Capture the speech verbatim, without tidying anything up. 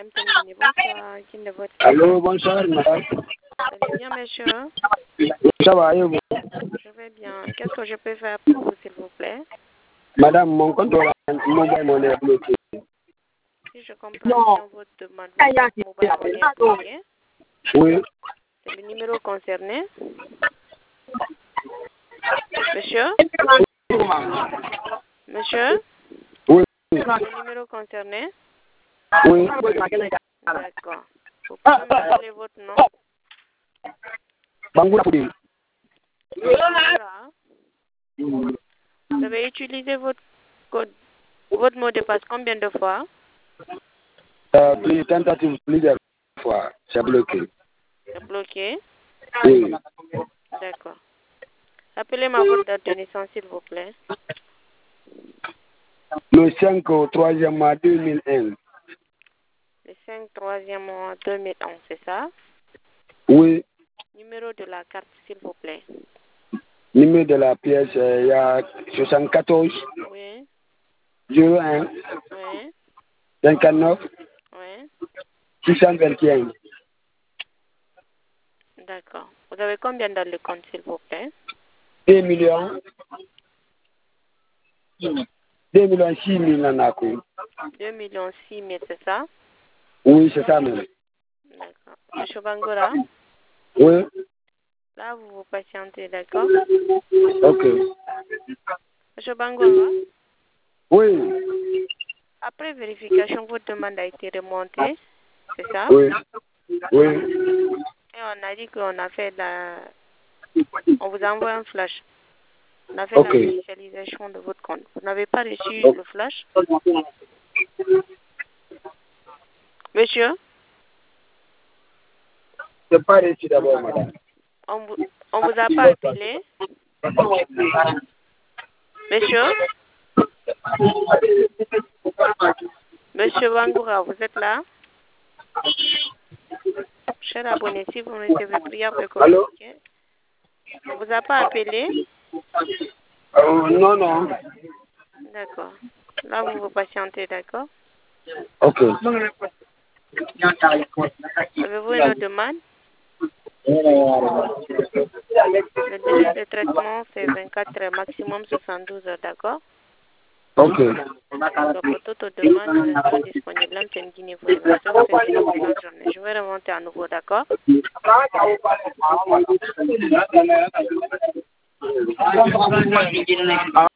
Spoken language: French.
M T N Guinée, bonsoir. Qui ne vote pas? Allô, bonsoir, madame. Allez bien, monsieur. Ça va, et vous? Je vais bien. Qu'est-ce que je peux faire pour vous, s'il vous plaît? Madame, mon compte mobile money est bloqué. Si je comprends bien votre demande, votre mobile money est bloqué. Oui. C'est le numéro concerné. Monsieur? Monsieur? Oui. Le numéro concerné? Oui. D'accord. Vous pouvez me rappeler votre nom? Bangoura Poudi. Voilà. Vous avez utilisé votre code, votre mot de passe combien de fois? Euh, plus tentative plusieurs fois. C'est bloqué. C'est bloqué? Oui. D'accord. Appelez-moi votre date de naissance, s'il vous plaît. Le cinq au troisième mois deux mille un. Le cinq troisième mois deux mille onze, c'est ça? Oui. Numéro de la carte, s'il vous plaît. Numéro de la pièce, euh, il y a soixante-quatorze, Oui. zéro un, Oui. cinquante-neuf, Oui. six cent vingt et un. D'accord. Vous avez combien dans le compte, s'il vous plaît? deux millions. deux millions six mille en a coûté. deux millions six mille, c'est ça? Oui, c'est ça même. D'accord. Monsieur Bangora, Oui. là, vous vous patientez, d'accord? Ok. Monsieur Bangora, Oui. après vérification, votre demande a été remontée, c'est ça? Oui. Oui. Et on a dit qu'on a fait la... On vous envoie un flash. On a fait Ok. la initialisation de votre compte. Vous n'avez pas reçu Ok. le flash? Monsieur, C'est pas réussi d'abord, madame. on vous, on vous a pas appelé? Monsieur? Monsieur Bangoura, vous êtes là? Cher abonné, si vous recevez prière de Allô? communiquer, on vous a pas appelé? Euh, non, non. D'accord. Là, vous vous patientez, d'accord? Ok. Avez-vous une autre demande? Le délai de traitement, c'est vingt-quatre heures, maximum soixante-douze heures, d'accord? Ok. Donc, pour toute demande, nous restons disponibles. M T N Guinée vous remercie. Vous souhaite une excellente journée. Je vais remonter à nouveau, d'accord?